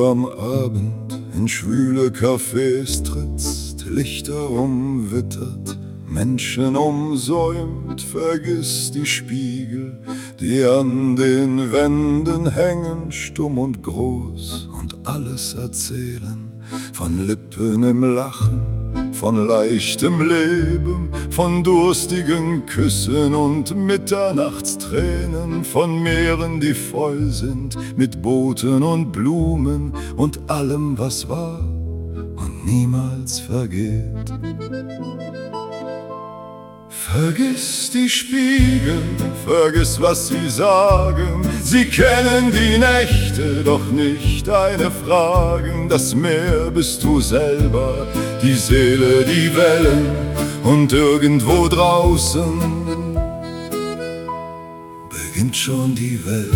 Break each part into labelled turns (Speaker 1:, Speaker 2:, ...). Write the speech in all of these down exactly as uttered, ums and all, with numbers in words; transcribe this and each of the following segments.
Speaker 1: am Abend in schwüle Cafés trittst, Lichter umwittert, Menschen umsäumt, vergiss die Spiegel, die an den Wänden hängen, stumm und groß und alles erzählen, von Lippen im Lachen, von leichtem Leben, von durstigen Küssen und Mitternachtstränen, von Meeren, die voll sind mit Booten und Blumen und allem, was war und niemals vergeht. Vergiss die Spiegel, vergiss, was sie sagen. Sie kennen die Nächte, doch nicht deine Fragen. Das Meer bist du selber, die Seele, die Wellen. Und irgendwo draußen beginnt schon die Welt.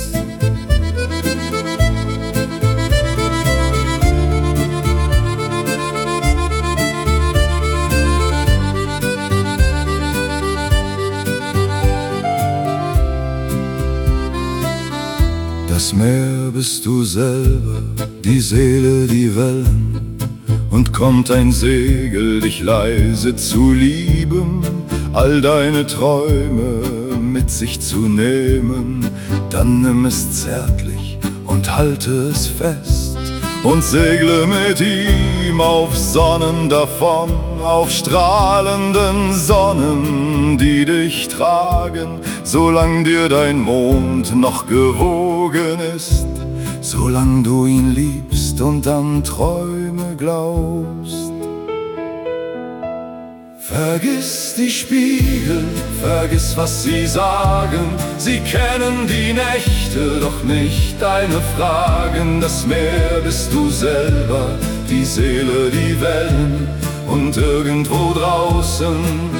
Speaker 1: Das Meer bist du selber, die Seele, die Wellen. Und kommt ein Segel, dich leise zu lieben, all deine Träume mit sich zu nehmen, dann nimm es zärtlich und halte es fest und segle mit ihm auf Sonnen davon, auf strahlenden Sonnen, die dich tragen, solang dir dein Mond noch gewogen ist, solang du ihn liebst und an Träume glaubst. Vergiss die Spiegel, vergiss, was sie sagen. Sie kennen die Nächte, doch nicht deine Fragen. Das Meer bist du selber, die Seele, die Wellen. Und irgendwo draußen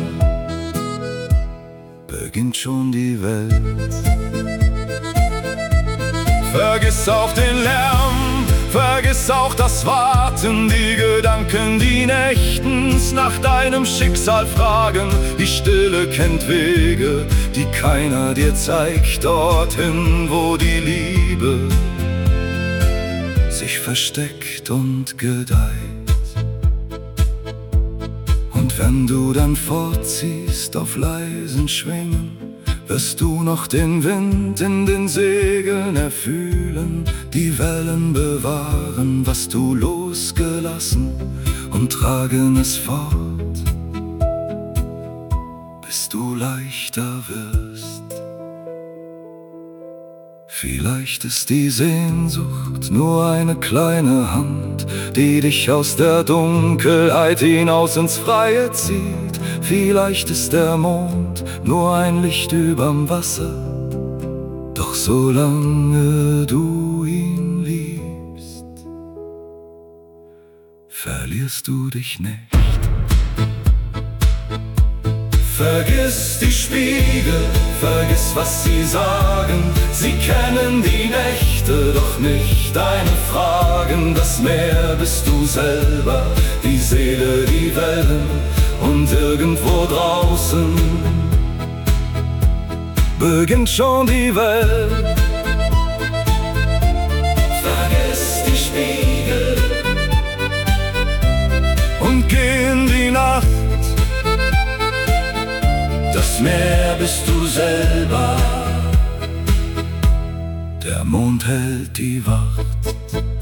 Speaker 1: beginnt schon die Welt. Vergiss auch den Lärm, vergiss auch das Warten, die Gedanken, die nächtens nach deinem Schicksal fragen. Die Stille kennt Wege, die keiner dir zeigt, dorthin, wo die Liebe sich versteckt und gedeiht. Und wenn du dann fortziehst auf leisen Schwingen, wirst du noch den Wind in den Segeln erfühlen, die Wellen bewahren, was du losgelassen, und tragen es fort, bis du leichter wirst. Vielleicht ist die Sehnsucht nur eine kleine Hand, die dich aus der Dunkelheit hinaus ins Freie zieht. Vielleicht ist der Mond nur ein Licht überm Wasser, doch solange du ihn liebst, verlierst du dich nicht. Vergiss die Spiegel, vergiss, was sie sagen. Sie kennen die Nächte, doch nicht deine Fragen. Das Meer bist du selber, die Seele, die Wellen. Und irgendwo draußen beginnt schon die Welt. Vergiss die Spiegel und geh in die Nacht. Das Meer bist du selber, der Mond hält die Wacht.